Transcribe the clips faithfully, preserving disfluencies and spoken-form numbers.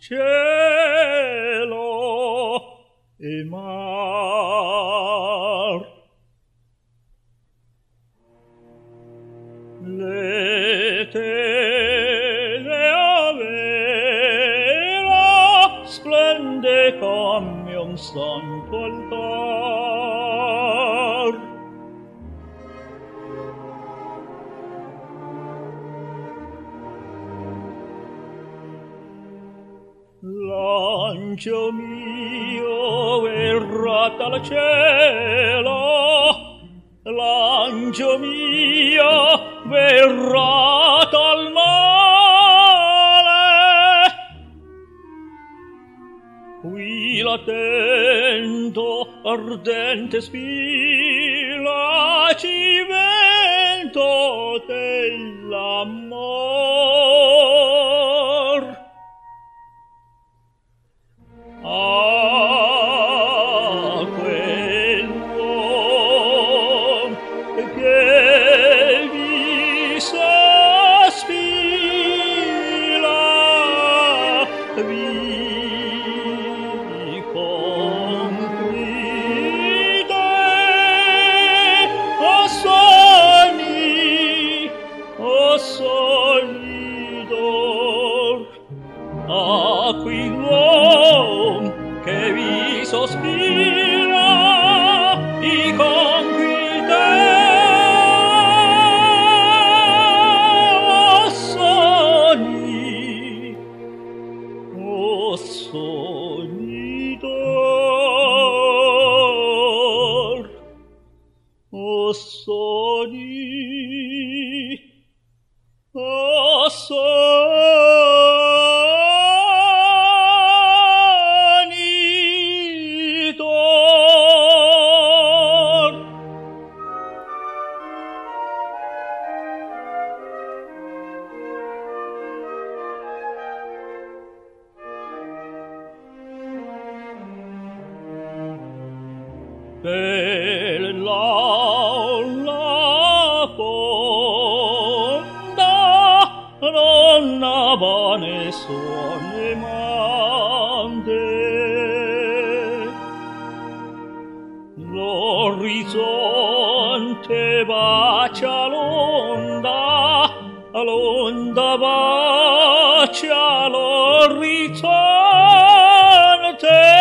cielo e mar. Le teneavera splende come un santo altar. L'angelo mio verrà dal cielo, l'angelo mio verrà dal mare. Qui l'attento ardente spilla cimento dell'amor. Ah, quell'uom che vi sospira, vi congride, o sogni, o sogni d'or. Ah, quell'uom che vi sospira, i conquiste, o sogni, o sogni d'or, o sogni, o sogni bella la fonda non ha nessuno mande. L'orizzonte bacia l'onda, l'onda bacia l'orizzonte.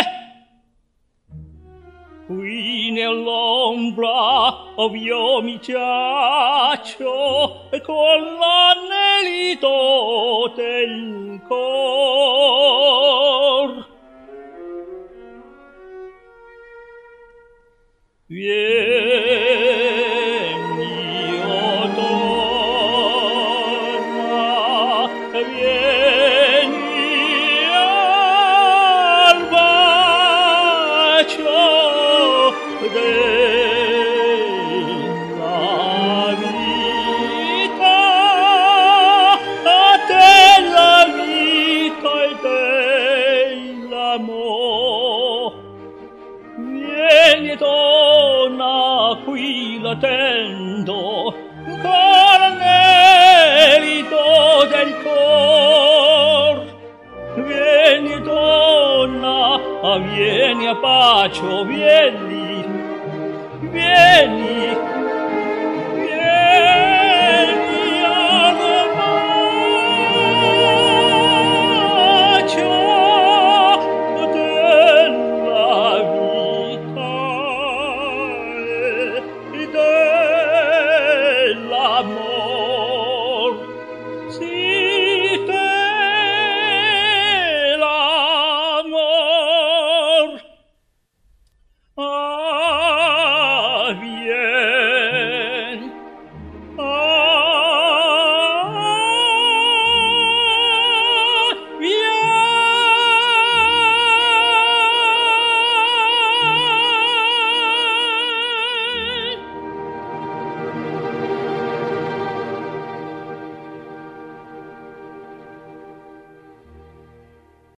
Qui nell'ombra ov'io mi giaccio con l'anelito del cor. Vieni, o donna, vieni al bacio della vita, della vita e dell'amor. Vieni, donna, qui l'attendo, con l'anelito del cor. Vieni, donna, vieni a bacio, vieni